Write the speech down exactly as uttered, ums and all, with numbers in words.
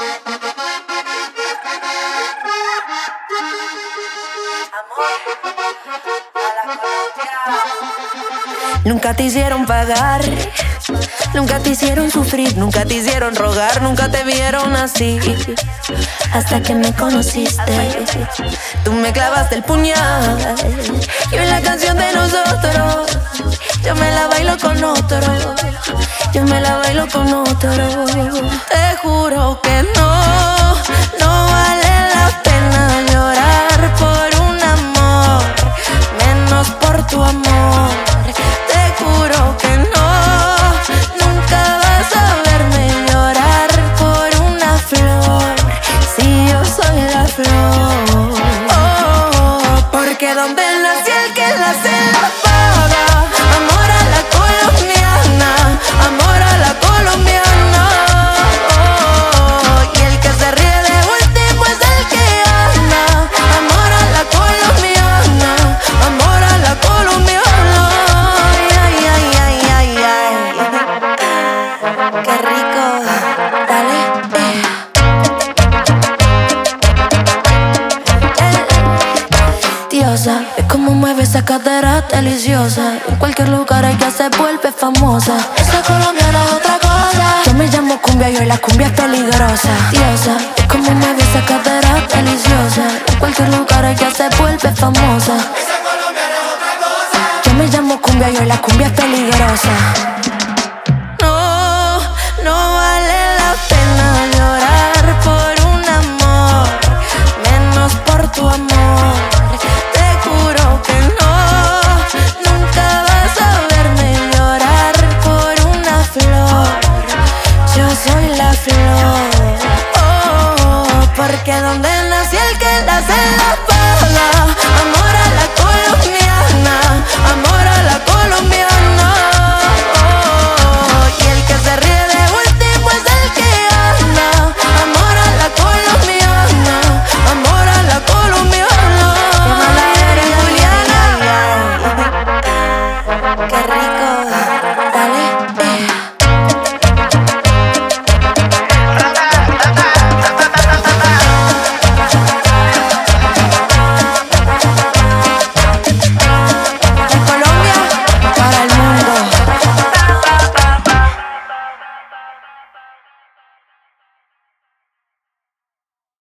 Nunca te hicieron pagar, nunca te hicieron sufrir, nunca te hicieron rogar, nunca te vieron así. Hasta que me conociste, tú me clavaste el puñal. Y en la canción de nosotros, yo me la bailo con otro, yo me la bailo con otro. Te juro que no, no vale la pena llorar por un amor, menos por tu amor. Te juro que no, nunca vas a verme llorar por una flor, si yo soy la flor. Oh, porque donde nació el que la se la paga. Amor a la colombiana, amor a la colombiana. Oh, y el que se ríe de último es el que gana. Amor a la colombiana, amor a la colombiana. Ay, ay, ay, ay, ay. Qué rico, dale, eh. Diosa, es como mueve esa cadera deliciosa. En cualquier lugar ella se vuelve famosa. Esa colombiana es otra cosa. Yo me llamo cumbia y hoy la cumbia es peligrosa. Diosa, es como mueve esa cadera deliciosa. En cualquier lugar ella se vuelve famosa. Esa colombiana es otra cosa. Yo me llamo cumbia y hoy la cumbia es peligrosa. No, no vale la pena llorar por un amor, menos por tu amor. Te juro que no, nunca vas a verme llorar por una flor. Yo soy la flor. Oh, porque donde nació el que la se la paga. Amor a la colombiana, amor a la colombiana. Oh, y el que se ríe de último es el que gana. Amor a la colombiana, amor a la colombiana. Qué mala eres, Juliana. Qué rico.